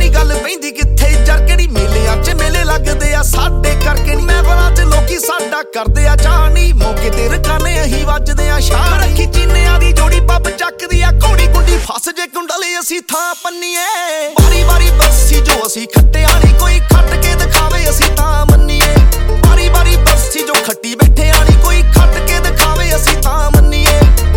ਨੀ गल पैंदी किथे जर केड़ी मेलियां च मेले लगदे आ साडे करके नी महफिलां च लोकी साडा करदे आ चाहनी मौके ते रकाने अहीं वजदे आ शाह रखी चीनियां दी जोड़ी पब चकदी आ घोड़ी गुंडी फस जे कुंडले असीं थां पन्नीए बारी बारी बरसी जो असीं खट्टिया नी कोई खट के दिखावे असीं तां मन्नीए बारी बारी बरसी जो खट्टी बैठे आनी कोई खट के दिखावे असीं तां मन्नीए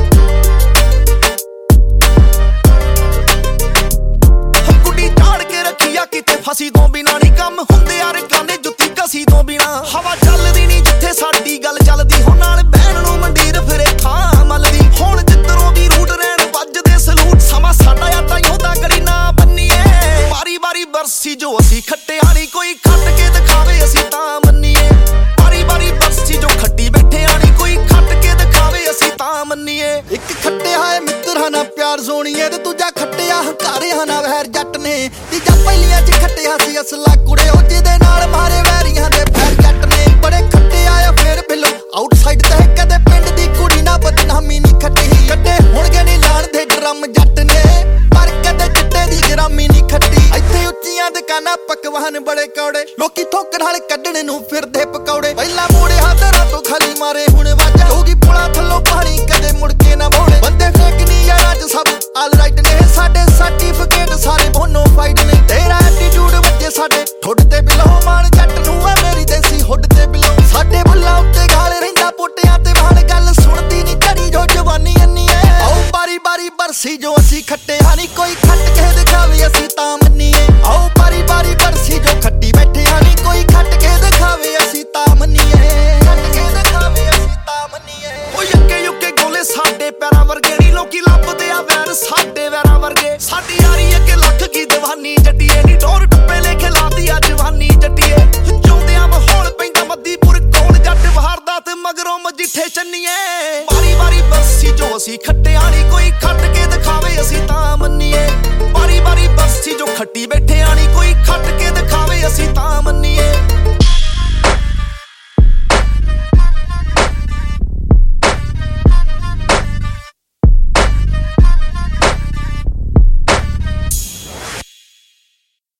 गुड्डी झाड़ के रखी आ किते फसी तो बिना नी कम हुंदे यार गाने जुत्ती कसी तो बिना हवा चलदी नी जिथे साडी गल चलदी हो नाल बहन नूं मंडीर फिरे थां मलदी हुण जिधरों भी रूट रहण वजदे सलूट समा साडा आ तां ओदा गली ना बन्नीए बारी बारी बरसी जो असीं खट्टिया नी कोई खट के दिखावे असीं तां मन्नीए बारी बारी बरसी जो खट्टी बैठे आनी कोई खट के दिखावे असीं तां मन्नीए एक खट्टिया है मित्तरां नाल प्यार सोणीए ते दूजा खट्टिया हंकारियां नाल वैर जट ने तीजा पहिलियां च खट्टिया सी असला कुड़े ओ जिहदे नाल मारे वैरियां दे पैर जट ने बड़े खट्टे आया फिर बिलो आउटसाइड ते कदे पिंड दी कुड़ी ना बदनामी नी खट्टी कड्डे हुणगे नी लाण दे ड्रम जट ने पर कदे चिट्टे दी ग्रामी नी खट्टी इत्थे ਉੱਚੀਆਂ दुकानां पकवान बड़े कौड़े लोकी ठोकर नाल कड्डण नूं फिरदे पकौड़े पहिला मोड़े हाथां तो खाली मारे हुण वाजा होगी पुला थल्लों पानी कदे मुड़ के ना बोणे बंदे फेक नी यार अज सब ऑल राइट ने साडे सर्टिफिकेट सारे बोनोफाइड ने तेरा एटीट्यूड वज्जे साडे ठुੱਡ ते बिलो माण जट नूं आ मेरी देसी हुੱਡ ते बिलो साडे बुल्ला उत्ते गाल रहिंदा पोटियां ते वाण गल सुणदी नी घड़ी जो जवानी अन्नी ऐ आओ बारी बारी बरसी जो असीं खट्टे हानी कोई खट के दिखावे असीं तां मन्नीए आओ बारी बारी बरसी जो खट्टी बैठे हानी कोई खट के दिखावे असीं तां मन्नीए खट के दिखावे असीं तां मन्नीए ओ यक्के युक्के गोले साडे पैरां वर्गे नी लोकी लभदे आ वैर साडे वैरां वर्गे साडी यारी अगे लख की दीवानी जट्टीए नी टोर टुप्पे लेखे लाती आ जवानी जट्टीए जोंदियां माहौल पैंदा मद्दीपुर कौन जट वारदात मगरों मजिठे चन्नीए बारी बारी बरसी जो असीं खट्टिया नी कोई खट के दिखावे असीं तां मन्नीए बारी बारी बरसी जो खट्टी बैठे